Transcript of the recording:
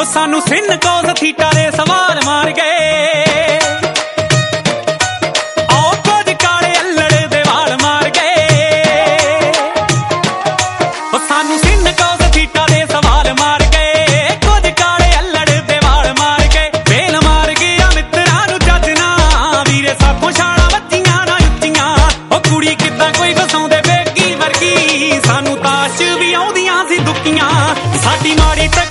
ਉਹ ਸਾਨੂੰ ਸਿਨ ਕੋਸ ਥੀਟਾ ਦੇ ਸਵਾਲ ਮਾਰ ਗਏ। ਉਹ ਕੁਝ ਕਾਲੇ ਅੱਲੜ ਦੇ ਵਾਲ ਮਾਰ ਗਏ। ਉਹ ਸਾਨੂੰ ਸਿਨ ਕੋਸ ਥੀਟਾ ਦੇ ਸਵਾਲ ਮਾਰ ਗਏ। ਕੁਝ ਕਾਲੇ ਅੱਲੜ ਦੇ ਵਾਲ ਮਾਰ ਗਏ। ਵੇਲ ਮਾਰ ਗਿਆ ਮਿੱਤਰਾਂ ਨੂੰ ਜੱਜ ਨਾ ਵੀਰੇ ਸਾਥੋਂ ਛਾਲਾਂ ਵੱਜੀਆਂ ਨਾ ਉੱਚੀਆਂ। ਉਹ ਕੁੜੀ ਕਿੱਦਾਂ ਕੋਈ ਫਸਾਉਂਦੇ ਬੇਗੀ ਵਰਗੀ ਸਾਨੂੰ ਤਾਸ਼ ਵੀ ਆਉਂਦੀਆਂ ਸੀ ਦੁੱਕੀਆਂ। ਸਾਡੀ ਮਾੜੀ